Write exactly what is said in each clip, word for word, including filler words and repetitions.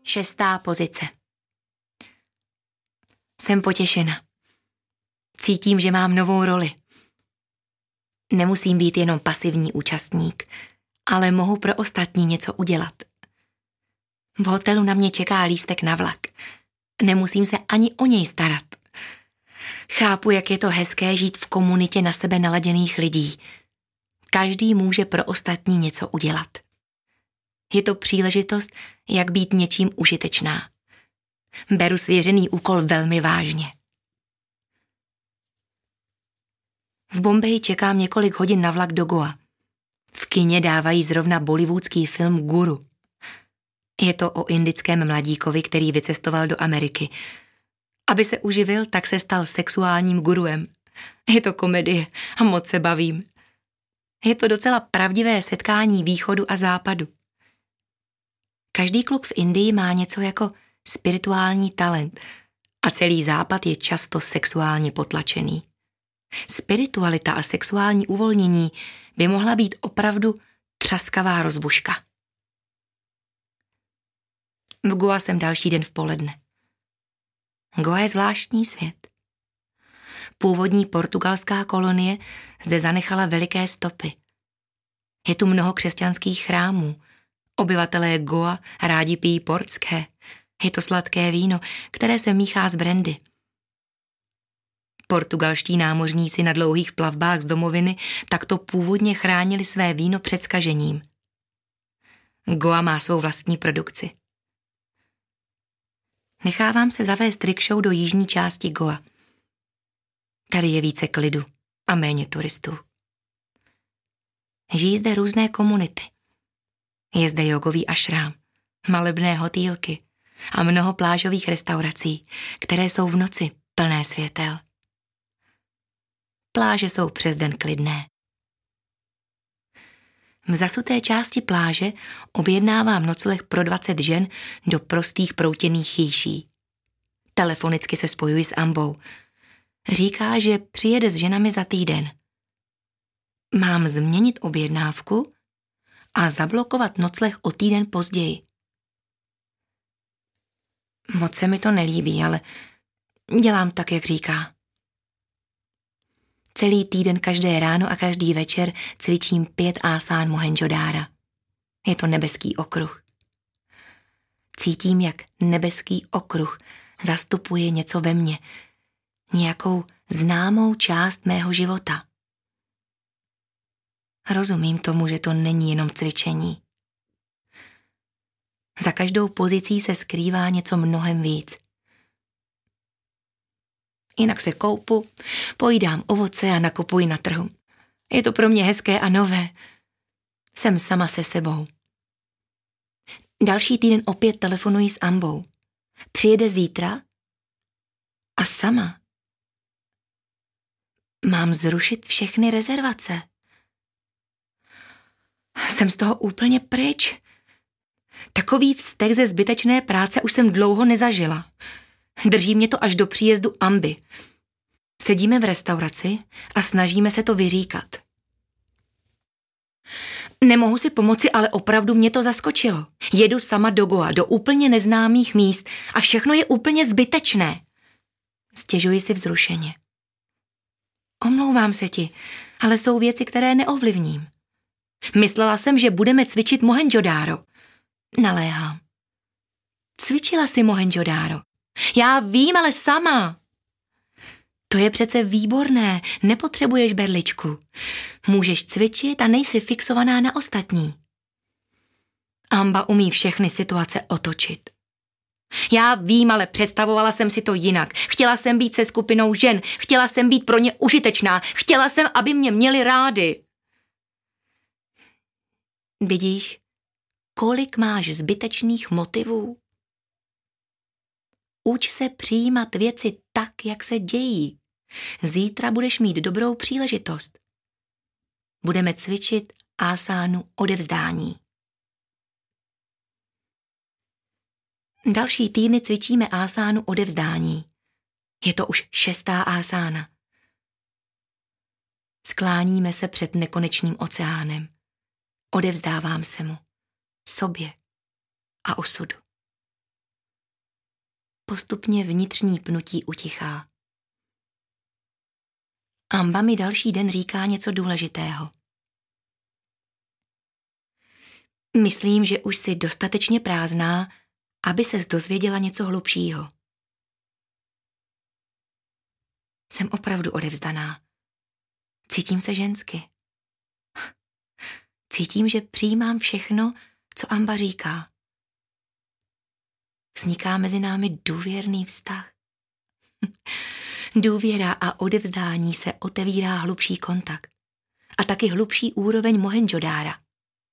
Šestá pozice. Jsem potěšena. Cítím, že mám novou roli. Nemusím být jenom pasivní účastník, ale mohu pro ostatní něco udělat. V hotelu na mě čeká lístek na vlak. Nemusím se ani o něj starat. Chápu, jak je to hezké žít v komunitě na sebe naladěných lidí. Každý může pro ostatní něco udělat. Je to příležitost, jak být něčím užitečná. Beru svěřený úkol velmi vážně. V Bombeji čekám několik hodin na vlak do Goa. V kině dávají zrovna bollywoodský film Guru. Je to o indickém mladíkovi, který vycestoval do Ameriky. Aby se uživil, tak se stal sexuálním guruem. Je to komedie a moc se bavím. Je to docela pravdivé setkání východu a západu. Každý kluk v Indii má něco jako spirituální talent a celý západ je často sexuálně potlačený. Spiritualita a sexuální uvolnění by mohla být opravdu třaskavá rozbuška. V Goa jsem další den v poledne. Goa je zvláštní svět. Původní portugalská kolonie zde zanechala veliké stopy. Je tu mnoho křesťanských chrámů. Obyvatelé Goa rádi pijí portské. Je to sladké víno, které se míchá z brandy. Portugalští námořníci na dlouhých plavbách z domoviny takto původně chránili své víno před zkažením. Goa má svou vlastní produkci. Nechávám se zavést rikšou do jižní části Goa. Tady je více klidu a méně turistů. Žijí zde různé komunity. Je zde jogový ašrám, malebné hotýlky a mnoho plážových restaurací, které jsou v noci plné světel. Pláže jsou přes den klidné. V zasuté části pláže objednávám nocleh pro dvacet žen do prostých proutěných chýší. Telefonicky se spojuji s Ambou. Říká, že přijede s ženami za týden. Mám změnit objednávku a zablokovat nocleh o týden později. Moc se mi to nelíbí, ale dělám tak, jak říká. Celý týden každé ráno a každý večer cvičím pět asán Mohenjo-dára. Je to nebeský okruh. Cítím, jak nebeský okruh zastupuje něco ve mně, nějakou známou část mého života. Rozumím tomu, že to není jenom cvičení. Za každou pozicí se skrývá něco mnohem víc. Jinak se koupu, pojídám ovoce a nakupuji na trhu. Je to pro mě hezké a nové. Jsem sama se sebou. Další týden opět telefonuji s Ambou. Přijede zítra a sama. Mám zrušit všechny rezervace. Jsem z toho úplně pryč. Takový vztek ze zbytečné práce už jsem dlouho nezažila. Drží mě to až do příjezdu Amby. Sedíme v restauraci a snažíme se to vyříkat. Nemohu si pomoci, ale opravdu mě to zaskočilo. Jedu sama do Goa, do úplně neznámých míst a všechno je úplně zbytečné. Stěžuji si vzrušeně. Omlouvám se ti, ale jsou věci, které neovlivním. Myslela jsem, že budeme cvičit Mohenjo-dáro. Naléhám. Cvičila si Mohenjo-dáro. Já vím, ale sama. To je přece výborné, nepotřebuješ berličku. Můžeš cvičit a nejsi fixovaná na ostatní. Amba umí všechny situace otočit. Já vím, ale představovala jsem si to jinak. Chtěla jsem být se skupinou žen, chtěla jsem být pro ně užitečná, chtěla jsem, aby mě měli rádi. Vidíš, kolik máš zbytečných motivů? Uč se přijímat věci tak, jak se dějí. Zítra budeš mít dobrou příležitost. Budeme cvičit asánu odevzdání. Další týdny cvičíme asánu odevzdání. Je to už šestá asána. Skláníme se před nekonečným oceánem. Odevzdávám se mu, sobě a osudu. postupně vnitřní pnutí utichá. Amba mi další den říká něco důležitého. Myslím, že už jsi dostatečně prázdná, aby ses dozvěděla něco hlubšího. Jsem opravdu odevzdaná. Cítím se žensky. Cítím, že přijímám všechno, co Amba říká. Vzniká mezi námi důvěrný vztah. Důvěra a odevzdání se otevírá hlubší kontakt a taky hlubší úroveň Mohendžodára.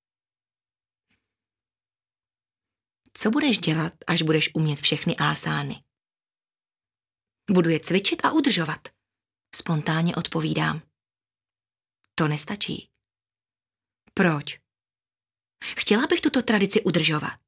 Co budeš dělat, až budeš umět všechny ásány? Budu je cvičit a udržovat. Spontánně odpovídám. To nestačí. Proč? Chtěla bych tuto tradici udržovat.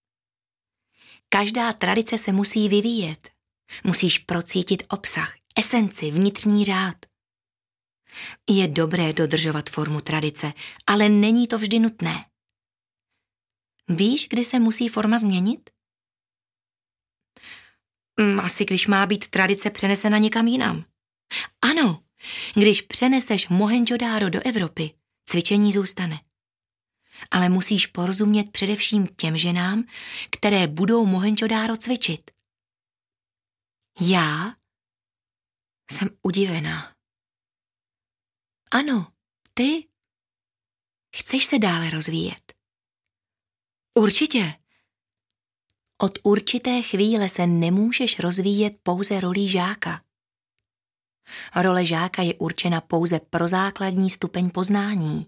Každá tradice se musí vyvíjet. Musíš procítit obsah, esenci, vnitřní řád. Je dobré dodržovat formu tradice, ale není to vždy nutné. Víš, kdy se musí forma změnit? Asi když má být tradice přenesena někam jinam. Ano, když přeneseš Mohendžodáro do Evropy, cvičení zůstane. Ale musíš porozumět především těm ženám, které budou Mohendžodáro cvičit. Já jsem udivená. Ano, ty chceš se dále rozvíjet. Určitě. Od určité chvíle se nemůžeš rozvíjet pouze rolí žáka. Role žáka je určena pouze pro základní stupeň poznání.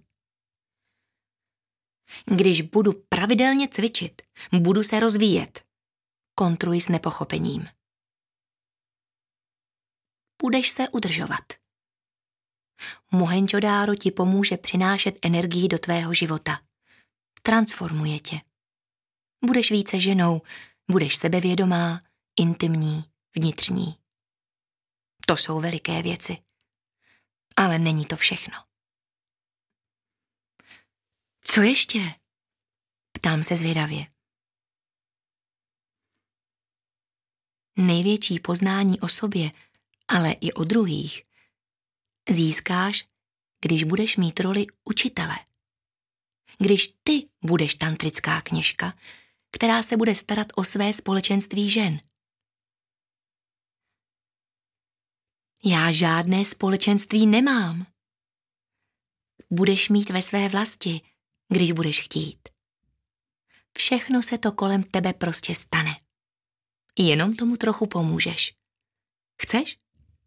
Když budu pravidelně cvičit, budu se rozvíjet. Kontruji s nepochopením. Budeš se udržovat. Mohendžodáro ti pomůže přinášet energii do tvého života. Transformuje tě. Budeš více ženou, budeš sebevědomá, intimní, vnitřní. To jsou veliké věci. Ale není to všechno. Co ještě? Ptám se zvědavě. Největší poznání o sobě, ale i o druhých, získáš, když budeš mít roli učitele. Když ty budeš tantrická kněžka, která se bude starat o své společenství žen. Já žádné společenství nemám. Budeš mít ve své vlasti, když budeš chtít. Všechno se to kolem tebe prostě stane. Jenom tomu trochu pomůžeš. Chceš?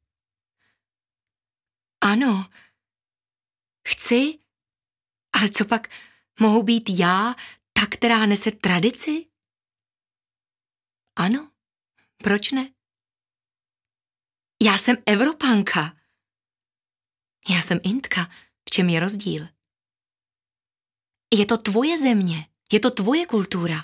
Ano. Chci, ale co pak mohu být já, ta, která nese tradici? Ano, proč ne? Já jsem Evropanka. Já jsem Indka. V čem je rozdíl? Je to tvoje země, je to tvoje kultura.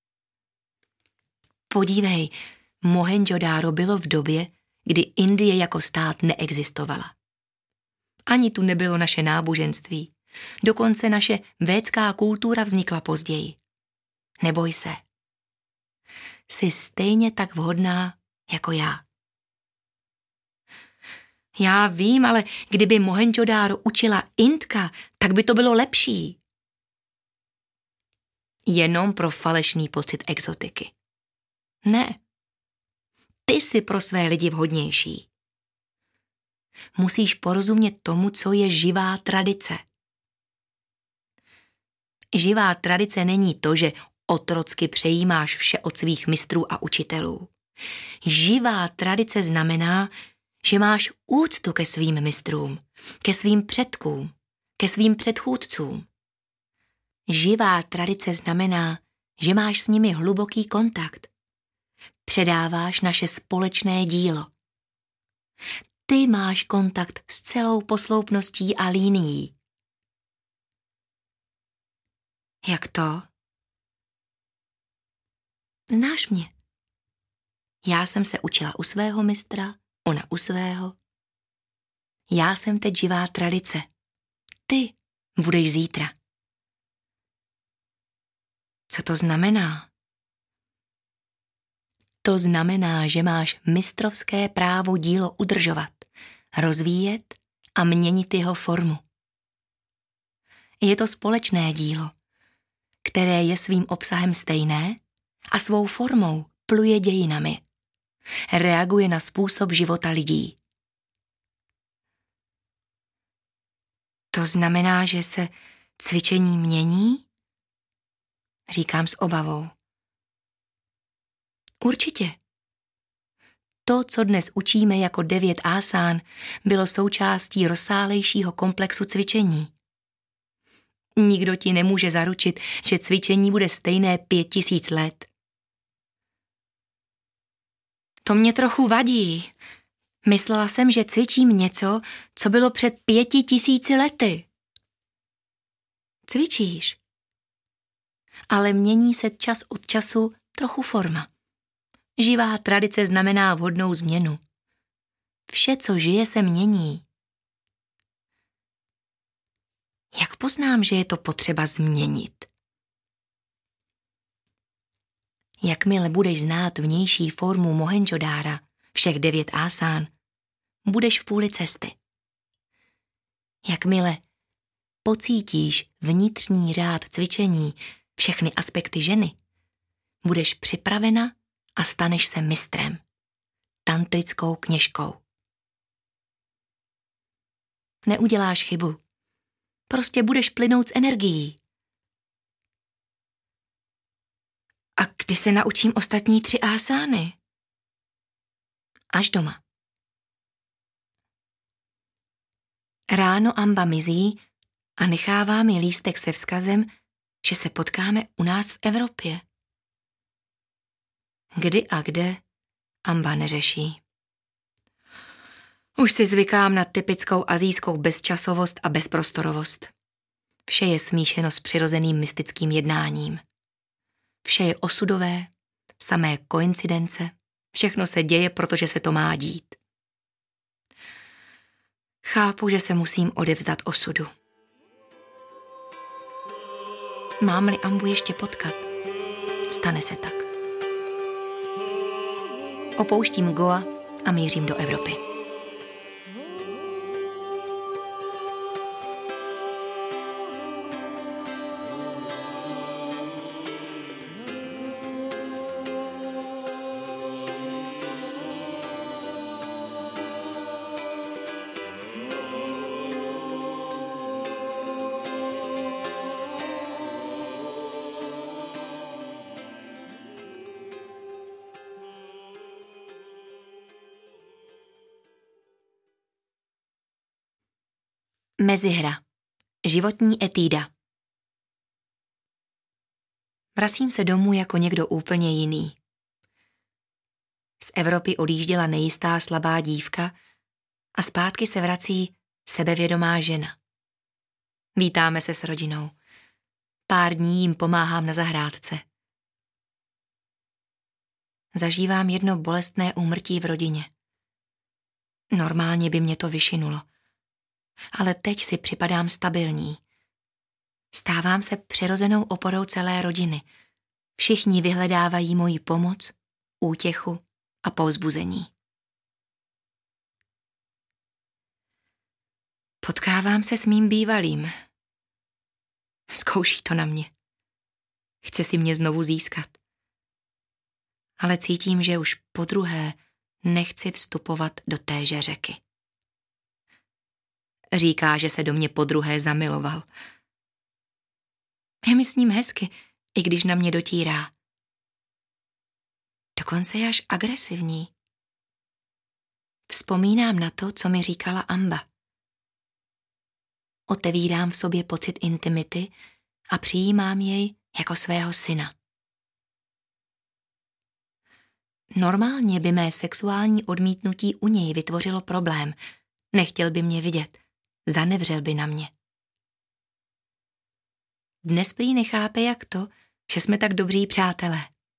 Podívej, Mohendžodáro bylo v době, kdy Indie jako stát neexistovala. Ani tu nebylo naše náboženství. Dokonce naše védská kultura vznikla později. Neboj se. Jsi stejně tak vhodná jako já. Já vím, ale kdyby Mohendžodáro učila Indka, tak by to bylo lepší. Jenom pro falešný pocit exotiky. Ne. Ty jsi pro své lidi vhodnější. Musíš porozumět tomu, co je živá tradice. Živá tradice není to, že otrocky přejímáš vše od svých mistrů a učitelů. Živá tradice znamená, že máš úctu ke svým mistrům, ke svým předkům, ke svým předchůdcům. Živá tradice znamená, že máš s nimi hluboký kontakt. Předáváš naše společné dílo. Ty máš kontakt s celou posloupností a linií. Jak to? Znáš mě. Já jsem se učila u svého mistra, ona u svého. Já jsem teď živá tradice. Ty budeš zítra. Co to znamená? To znamená, že máš mistrovské právo dílo udržovat, rozvíjet a měnit jeho formu. Je to společné dílo, které je svým obsahem stejné a svou formou pluje dějinami. Reaguje na způsob života lidí. To znamená, že se cvičení mění? Říkám s obavou. Určitě. To, co dnes učíme jako devět asán, bylo součástí rozsálejšího komplexu cvičení. Nikdo ti nemůže zaručit, že cvičení bude stejné pět tisíc let. To mě trochu vadí. Myslela jsem, že cvičím něco, co bylo před pěti tisíci lety. Cvičíš. Ale mění se čas od času trochu forma. Živá tradice znamená vhodnou změnu. Vše, co žije, se mění. Jak poznám, že je to potřeba změnit? Jakmile budeš znát vnější formu Mohendžodára, všech devět asán, budeš v půli cesty. Jakmile pocítíš vnitřní řád cvičení, všechny aspekty ženy, budeš připravena a staneš se mistrem, tantrickou kněžkou. Neuděláš chybu. Prostě budeš plynout s energií. A kdy se naučím ostatní tři asány? Až doma. Ráno Amba mizí a nechává mi lístek se vzkazem, že se potkáme u nás v Evropě. Kdy a kde Amba neřeší. Už si zvykám na typickou asijskou bezčasovost a bezprostorovost. Vše je smíšeno s přirozeným mystickým jednáním. Vše je osudové, samé koincidence, všechno se děje, protože se to má dít. Chápu, že se musím odevzdat osudu. Mám-li Ambu ještě potkat, stane se tak. Opouštím Goa a mířím do Evropy. Mezihra. Životní etída. Vracím se domů jako někdo úplně jiný. Z Evropy odjížděla nejistá slabá dívka a zpátky se vrací sebevědomá žena. Vítáme se s rodinou. Pár dní jim pomáhám na zahrádce. Zažívám jedno bolestné úmrtí v rodině. Normálně by mě to vyšinulo. Ale teď si připadám stabilní. Stávám se přirozenou oporou celé rodiny. Všichni vyhledávají moji pomoc, útěchu a povzbuzení. Potkávám se s mým bývalým. Zkouší to na mě. Chce si mě znovu získat. Ale cítím, že už podruhé nechci vstupovat do téže řeky. Říká, že se do mě podruhé zamiloval. Je mi s ním hezky, i když na mě dotírá. Dokonce je až agresivní. Vzpomínám na to, co mi říkala Amba. Otevírám v sobě pocit intimity a přijímám jej jako svého syna. Normálně by mé sexuální odmítnutí u něj vytvořilo problém. Nechtěl by mě vidět. Zanevřel by na mě. Dnes prý nechápe, jak to, že jsme tak dobří přátelé.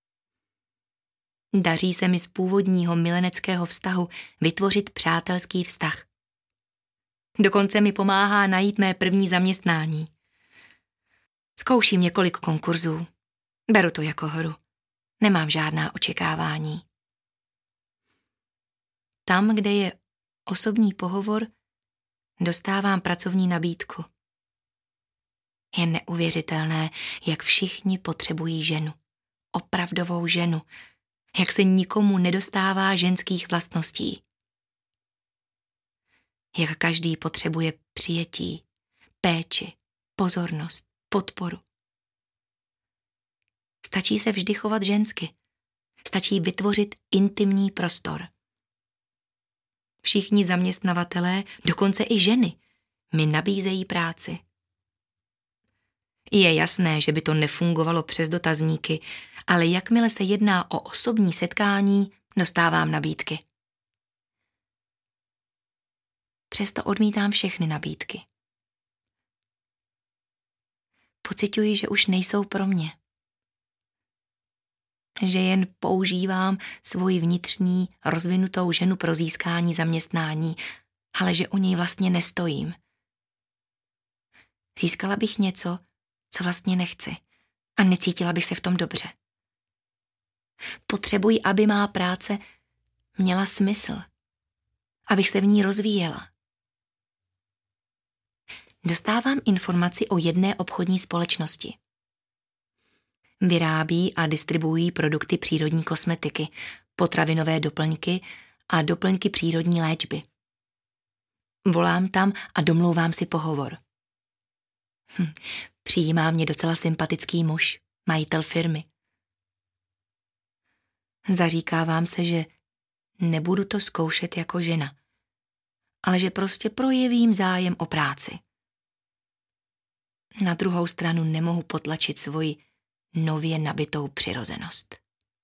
Daří se mi z původního mileneckého vztahu vytvořit přátelský vztah. Dokonce mi pomáhá najít mé první zaměstnání. Zkouším několik konkurzů. Beru to jako hru. Nemám žádná očekávání. Tam, kde je osobní pohovor, dostávám pracovní nabídku. Je neuvěřitelné, jak všichni potřebují ženu. Opravdovou ženu. Jak se nikomu nedostává ženských vlastností. Jak každý potřebuje přijetí, péči, pozornost, podporu. Stačí se vždy chovat žensky. Stačí vytvořit intimní prostor. Všichni zaměstnavatelé, dokonce i ženy, mi nabízejí práci. Je jasné, že by to nefungovalo přes dotazníky, ale jakmile se jedná o osobní setkání, dostávám nabídky. Přesto odmítám všechny nabídky. Pociťuji, že už nejsou pro mě. Že jen používám svoji vnitřní, rozvinutou ženu pro získání zaměstnání, ale že o něj vlastně nestojím. Získala bych něco, co vlastně nechci, a necítila bych se v tom dobře. Potřebuji, aby má práce měla smysl, abych se v ní rozvíjela. Dostávám informaci o jedné obchodní společnosti. Vyrábí a distribuují produkty přírodní kosmetiky, potravinové doplňky a doplňky přírodní léčby. Volám tam a domlouvám si pohovor. Hm, přijímá mě docela sympatický muž, majitel firmy. Zaříkávám se, že nebudu to zkoušet jako žena, ale že prostě projevím zájem o práci. Na druhou stranu nemohu potlačit svoji nově nabitou přirozenost.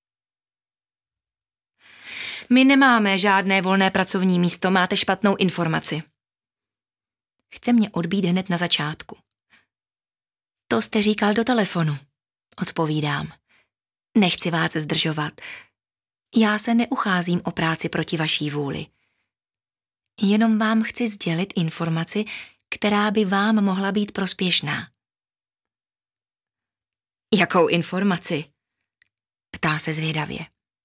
My nemáme žádné volné pracovní místo, máte špatnou informaci. Chce mě odbít hned na začátku. To jste říkal do telefonu, odpovídám. Nechci vás zdržovat. Já se neucházím o práci proti vaší vůli. Jenom vám chci sdělit informaci, která by vám mohla být prospěšná. Jakou informaci? Ptá se zvědavě.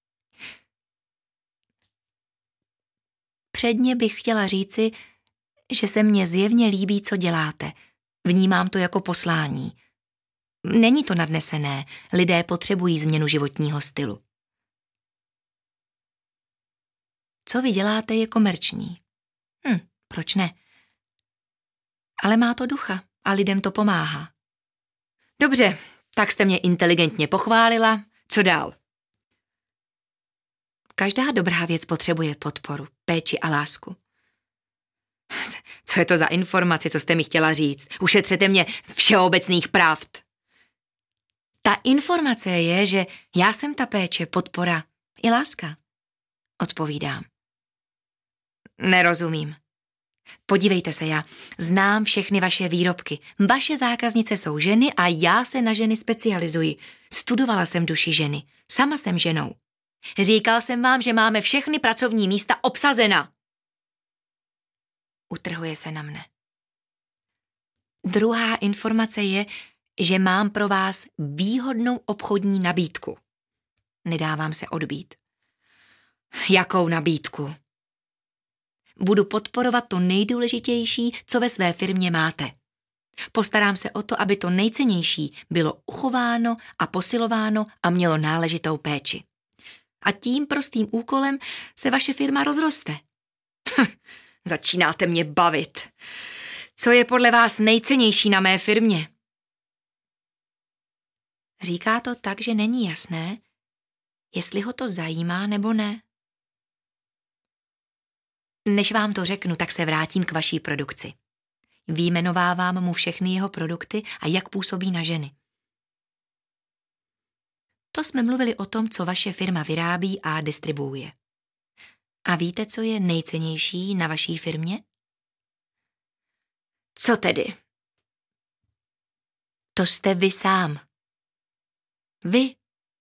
Předně bych chtěla říci, že se mně zjevně líbí, co děláte. Vnímám to jako poslání. Není to nadnesené, lidé potřebují změnu životního stylu. Co vy děláte, je komerční. Hm, proč ne? Ale má to ducha a lidem to pomáhá. Dobře, tak jste mě inteligentně pochválila. Co dál? Každá dobrá věc potřebuje podporu, péči a lásku. Co je to za informaci, co jste mi chtěla říct? Ušetřete mě všeobecných pravd. Ta informace je, že já jsem ta péče, podpora i láska. Odpovídám. Nerozumím. Podívejte se, já znám všechny vaše výrobky. Vaše zákaznice jsou ženy a já se na ženy specializuji. Studovala jsem duši ženy. Sama jsem ženou. Říkal jsem vám, že máme všechny pracovní místa obsazena. Utrhuje se na mne. Druhá informace je, že mám pro vás výhodnou obchodní nabídku. Nedávám se odbít. Jakou nabídku? Budu podporovat to nejdůležitější, co ve své firmě máte. Postarám se o to, aby to nejcennější bylo uchováno a posilováno a mělo náležitou péči. A tím prostým úkolem se vaše firma rozroste. Začínáte mě bavit. Co je podle vás nejcennější na mé firmě? Říká to tak, že není jasné, jestli ho to zajímá nebo ne. Než vám to řeknu, tak se vrátím k vaší produkci. Vyjmenovávám mu všechny jeho produkty a jak působí na ženy. To jsme mluvili o tom, co vaše firma vyrábí a distribuuje. A víte, co je nejcennější na vaší firmě? Co tedy? To jste vy sám. Vy.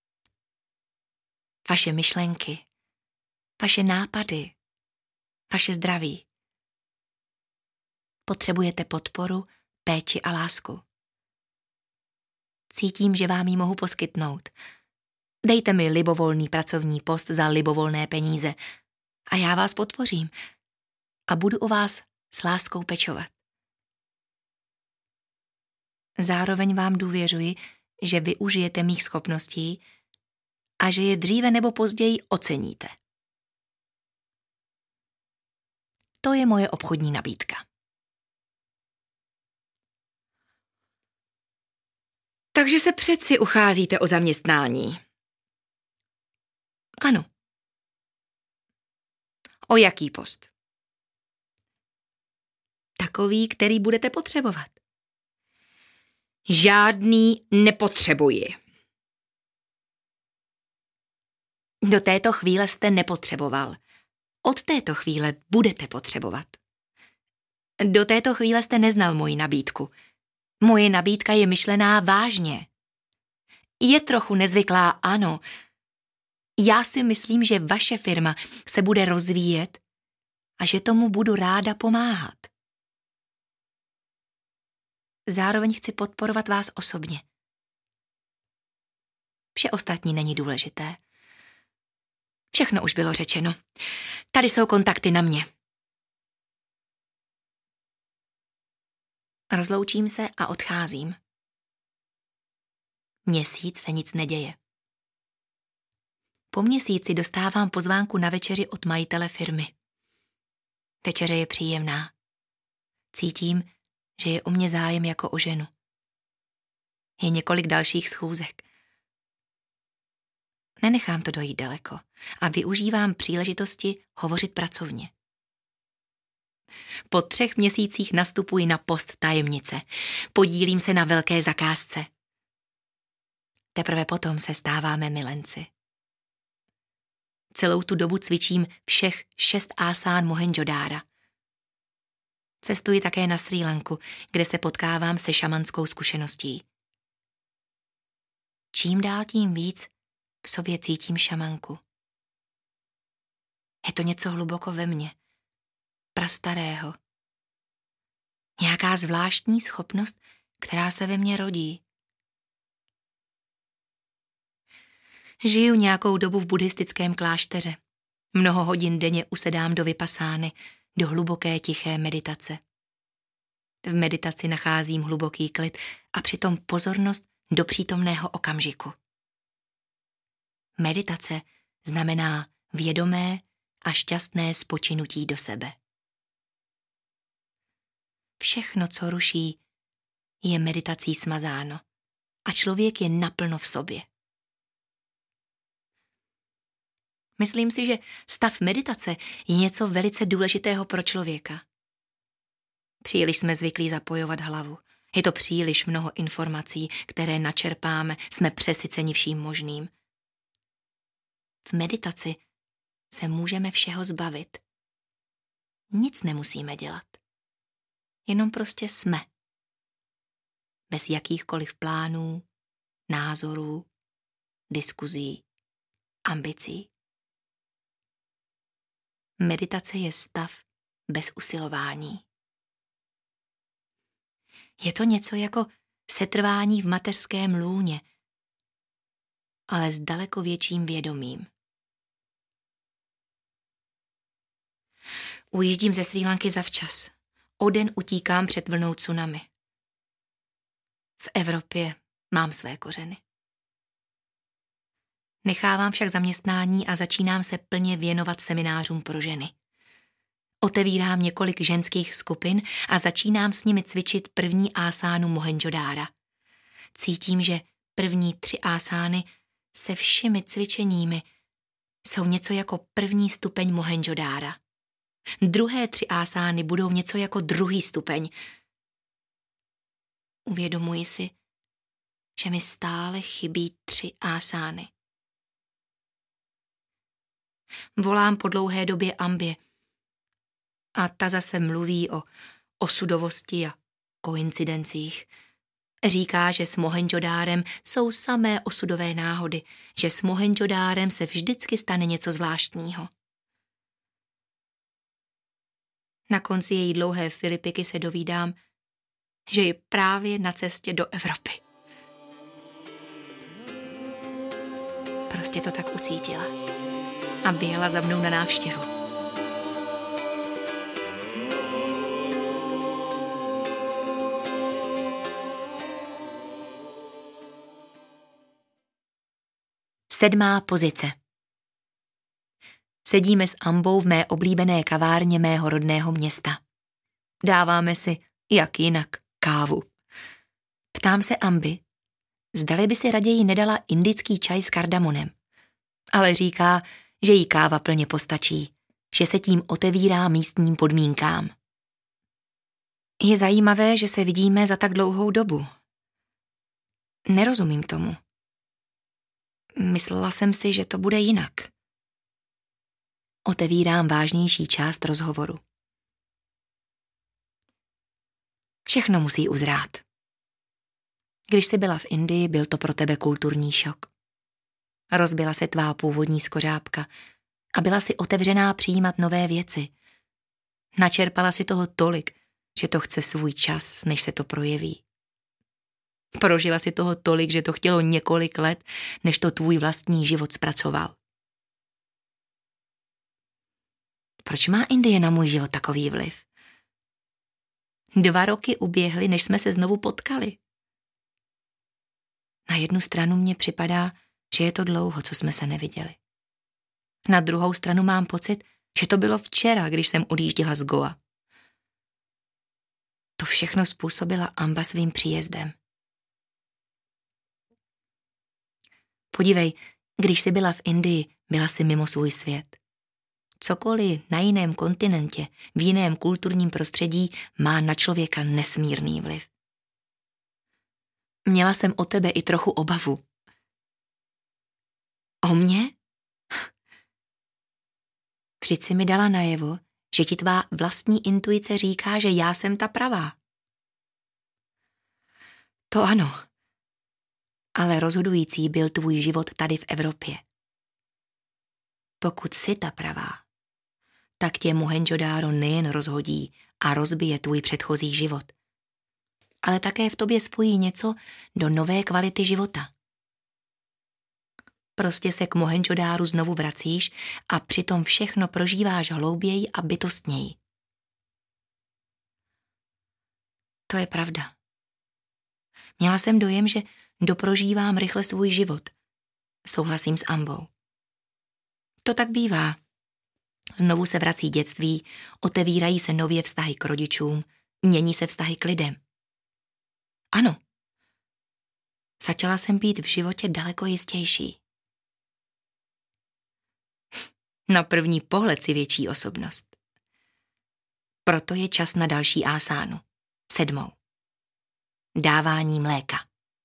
Vaše myšlenky, vaše nápady, vaše zdraví. Potřebujete podporu, péči a lásku. Cítím, že vám ji mohu poskytnout. Dejte mi libovolný pracovní post za libovolné peníze. A já vás podpořím a budu o vás s láskou pečovat. Zároveň vám důvěřuji, že využijete mých schopností a že je dříve nebo později oceníte. To je moje obchodní nabídka. Takže se přeci ucházíte o zaměstnání. Ano. O jaký post? Takový, který budete potřebovat. Žádný nepotřebuji. Do této chvíle jste nepotřeboval. Od této chvíle budete potřebovat. Do této chvíle jste neznal moji nabídku. Moje nabídka je myšlená vážně. Je trochu nezvyklá, ano. Já si myslím, že vaše firma se bude rozvíjet a že tomu budu ráda pomáhat. Zároveň chci podporovat vás osobně. Vše ostatní není důležité. Všechno už bylo řečeno. Tady jsou kontakty na mě. Rozloučím se a odcházím. Měsíc se nic neděje. Po měsíci dostávám pozvánku na večeři od majitele firmy. Večeře je příjemná. Cítím, že je o mě zájem jako o ženu. Je několik dalších schůzek. Nenechám to dojít daleko a využívám příležitosti hovořit pracovně. Po třech měsících nastupuji na post tajemnice. Podílím se na velké zakázce. Teprve potom se stáváme milenci. Celou tu dobu cvičím všech šest asán Mohendžodára. Cestuji také na Srí Lanku, kde se potkávám se šamanskou zkušeností. Čím dál tím víc v sobě cítím šamanku. Je to něco hluboko ve mně, prastarého. Nějaká zvláštní schopnost, která se ve mně rodí. Žiju nějakou dobu v buddhistickém klášteře. Mnoho hodin denně usedám do vypasány, do hluboké tiché meditace. V meditaci nacházím hluboký klid a přitom pozornost do přítomného okamžiku. Meditace znamená vědomé a šťastné spočinutí do sebe. Všechno, co ruší, je meditací smazáno a člověk je naplno v sobě. Myslím si, že stav meditace je něco velice důležitého pro člověka. Příliš jsme zvyklí zapojovat hlavu. Je to příliš mnoho informací, které načerpáme, jsme přesyceni vším možným. V meditaci se můžeme všeho zbavit. Nic nemusíme dělat. Jenom prostě jsme. Bez jakýchkoliv plánů, názorů, diskuzí, ambicí. Meditace je stav bez usilování. Je to něco jako setrvání v mateřském lůně, ale s daleko větším vědomím. Ujíždím ze Srí Lanky zavčas. O den utíkám před vlnou tsunami. V Evropě mám své kořeny. Nechávám však zaměstnání a začínám se plně věnovat seminářům pro ženy. Otevírám několik ženských skupin a začínám s nimi cvičit první asánu Mohendžodára. Cítím, že první tři asány se všemi cvičeními jsou něco jako první stupeň Mohendžodára. Druhé tři asány budou něco jako druhý stupeň. Uvědomuji si, že mi stále chybí tři asány. Volám po dlouhé době Ambě a ta zase mluví o osudovosti a koincidencích. Říká, že s Mohendžodárem jsou samé osudové náhody, že s Mohendžodárem se vždycky stane něco zvláštního. Na konci její dlouhé filipiky se dovídám, že je právě na cestě do Evropy. Prostě to tak ucítila a vyjela za mnou na návštěvu. Sedmá pozice. Sedíme s Ambou v mé oblíbené kavárně mého rodného města. Dáváme si, jak jinak, kávu. Ptám se Amby, zdali by si raději nedala indický čaj s kardamonem. Ale říká, že jí káva plně postačí, že se tím otevírá místním podmínkám. Je zajímavé, že se vidíme za tak dlouhou dobu. Nerozumím tomu. Myslela jsem si, že to bude jinak. Otevírám vážnější část rozhovoru. Všechno musí uzrát. Když jsi byla v Indii, byl to pro tebe kulturní šok. Rozbila se tvá původní skořápka a byla si otevřená přijímat nové věci. Načerpala si toho tolik, že to chce svůj čas, než se to projeví. Prožila si toho tolik, že to chtělo několik let, než to tvůj vlastní život zpracoval. Proč má Indie na můj život takový vliv? Dva roky uběhly, než jsme se znovu potkali. Na jednu stranu mně připadá, že je to dlouho, co jsme se neviděli. Na druhou stranu mám pocit, že to bylo včera, když jsem odjížděla z Goa. To všechno způsobila Amba svým příjezdem. Podívej, když jsi byla v Indii, byla jsi mimo svůj svět. Cokoliv na jiném kontinentě, v jiném kulturním prostředí má na člověka nesmírný vliv. Měla jsem o tebe i trochu obavu. O mě? Vždyť si mi dala najevo, že ti tvá vlastní intuice říká, že já jsem ta pravá. To ano. Ale rozhodující byl tvůj život tady v Evropě. Pokud jsi ta pravá, tak tě Mohendžodáro nejen rozhodí a rozbije tvůj předchozí život, ale také v tobě spojí něco do nové kvality života. Prostě se k Mohendžodáru znovu vracíš a přitom všechno prožíváš hlouběji a bytostněji. To je pravda. Měla jsem dojem, že doprožívám rychle svůj život. Souhlasím s Ambou. To tak bývá. Znovu se vrací dětství, otevírají se nově vztahy k rodičům, mění se vztahy k lidem. Ano. Začala jsem být v životě daleko jistější. Na první pohled si větší osobnost. Proto je čas na další ásánu. Sedmou. Dávání mléka.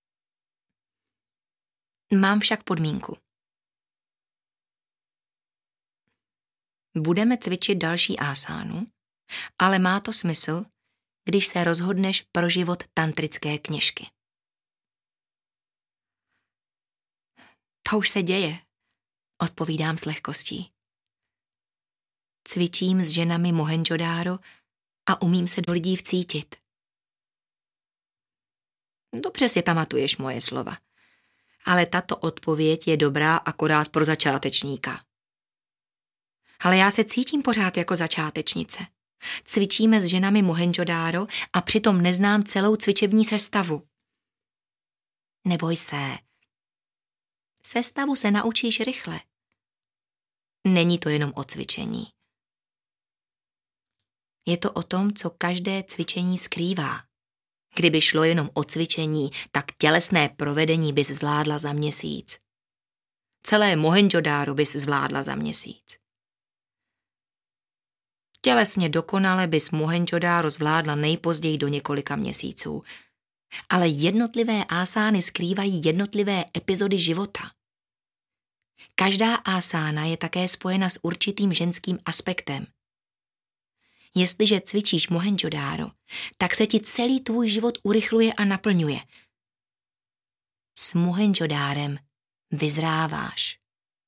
Mám však podmínku. Budeme cvičit další ásánu, ale má to smysl, když se rozhodneš pro život tantrické kněžky. To už se děje, odpovídám s lehkostí. Cvičím s ženami Mohendžodáro a umím se do lidí vcítit. Dobře si pamatuješ moje slova, ale tato odpověď je dobrá akorát pro začátečníka. Ale já se cítím pořád jako začátečnice. Cvičíme s ženami Mohendžodáro a přitom neznám celou cvičební sestavu. Neboj se. Sestavu se naučíš rychle. Není to jenom o cvičení. Je to o tom, co každé cvičení skrývá. Kdyby šlo jenom o cvičení, tak tělesné provedení bys zvládla za měsíc. Celé Mohendžodáro bys zvládla za měsíc. Tělesně dokonale bys Mohendžodáro zvládla nejpozději do několika měsíců. Ale jednotlivé ásány skrývají jednotlivé epizody života. Každá ásána je také spojena s určitým ženským aspektem. Jestliže cvičíš Mohendžodáro, tak se ti celý tvůj život urychluje a naplňuje. S Mohendžodárem vyzráváš.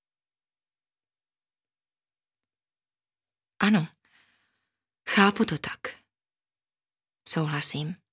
Ano, chápu to tak. Souhlasím.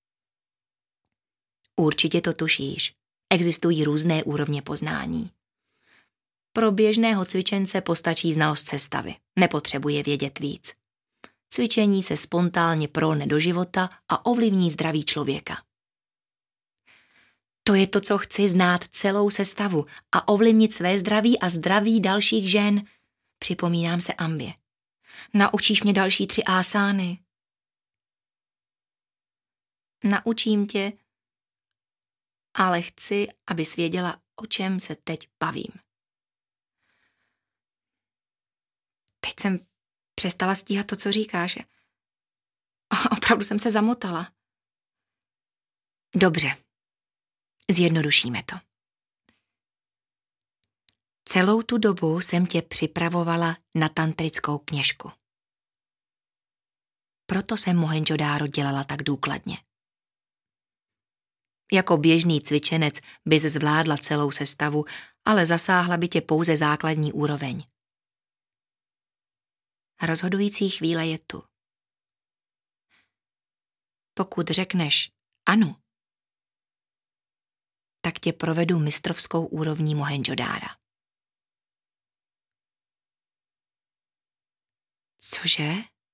Určitě to tušíš. Existují různé úrovně poznání. Pro běžného cvičence postačí znalost sestavy. Nepotřebuje vědět víc. Cvičení se spontánně prolne do života a ovlivní zdraví člověka. To je to, co chci, znát celou sestavu a ovlivnit své zdraví a zdraví dalších žen. Připomínám se Ambě. Naučíš mě další tři ásány? Naučím tě, ale chci, abys věděla, o čem se teď bavím. Teď jsem přestala stíhat to, co říkáš. A opravdu jsem se zamotala. Dobře, zjednodušíme to. Celou tu dobu jsem tě připravovala na tantrickou kněžku. Proto jsem Mohendžodaro dělala tak důkladně. Jako běžný cvičenec bys zvládla celou sestavu, ale zasáhla by tě pouze základní úroveň. Rozhodující chvíle je tu. Pokud řekneš ano, tak tě provedu mistrovskou úrovní Mohendžodára. Cože?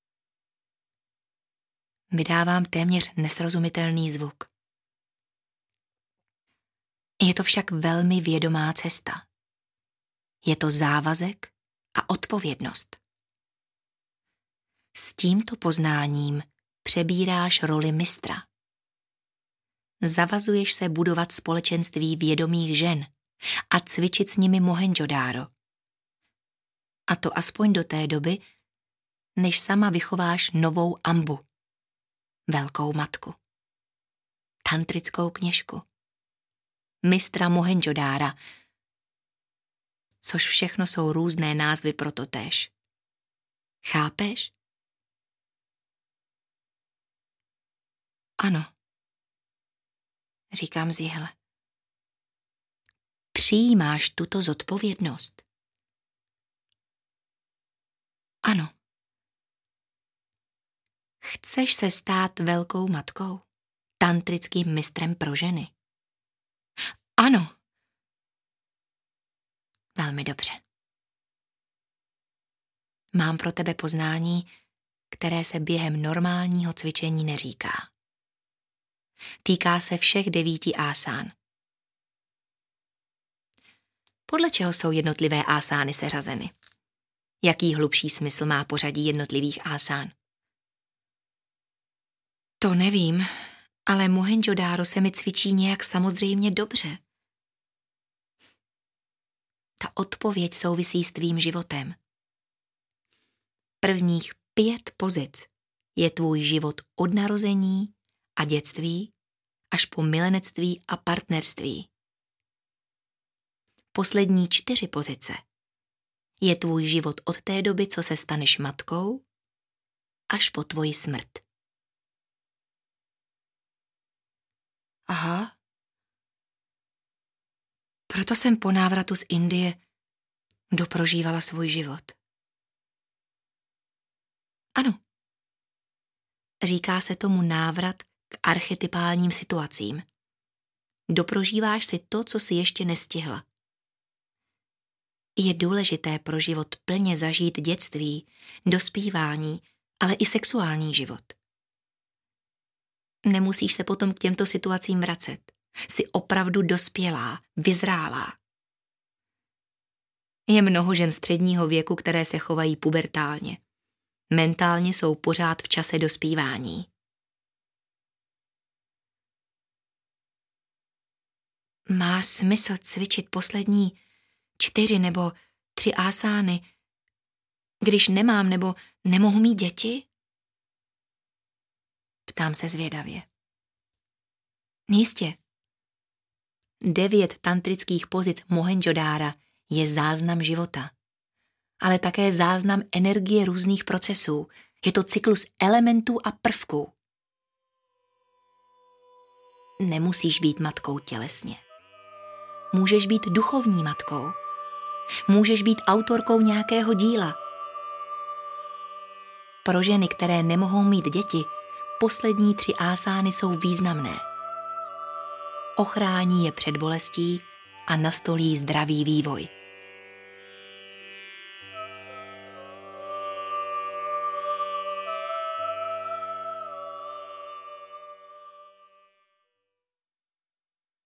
Vydávám téměř nesrozumitelný zvuk. Je to však velmi vědomá cesta. Je to závazek a odpovědnost. S tímto poznáním přebíráš roli mistra. Zavazuješ se budovat společenství vědomých žen a cvičit s nimi Mohendžodaro. A to aspoň do té doby, než sama vychováš novou Ambu, velkou matku, tantrickou kněžku, mistra Mohendžodára, což všechno jsou různé názvy pro totéž. Chápeš? Ano, říkám zihle. Přijímáš tuto zodpovědnost? Ano. Chceš se stát velkou matkou, tantrickým mistrem pro ženy? Ano. Velmi dobře. Mám pro tebe poznání, které se během normálního cvičení neříká. Týká se všech devíti ásán. Podle čeho jsou jednotlivé ásány seřazeny? Jaký hlubší smysl má pořadí jednotlivých ásán? To nevím, ale Mohendžodaro se mi cvičí nějak samozřejmě dobře. Ta odpověď souvisí s tvým životem. Prvních pět pozic je tvůj život od narození a dětství až po milenectví a partnerství. Poslední čtyři pozice je tvůj život od té doby, co se staneš matkou, až po tvoji smrt. Aha. Proto jsem po návratu z Indie doprožívala svůj život. Ano. Říká se tomu návrat k archetypálním situacím. Doprožíváš si to, co si ještě nestihla. Je důležité pro život plně zažít dětství, dospívání, ale i sexuální život. Nemusíš se potom k těmto situacím vracet. Jsi opravdu dospělá, vyzrálá. Je mnoho žen středního věku, které se chovají pubertálně. Mentálně jsou pořád v čase dospívání. Má smysl cvičit poslední čtyři nebo tři ásány, když nemám nebo nemohu mít děti? Ptám se zvědavě. Jistě. Devět tantrických pozic Mohendžodára je záznam života, ale také záznam energie různých procesů. Je to cyklus elementů a prvků. Nemusíš být matkou tělesně. Můžeš být duchovní matkou. Můžeš být autorkou nějakého díla. Pro ženy, které nemohou mít děti, poslední tři ásány jsou významné. Ochrání je před bolestí a nastolí zdravý vývoj.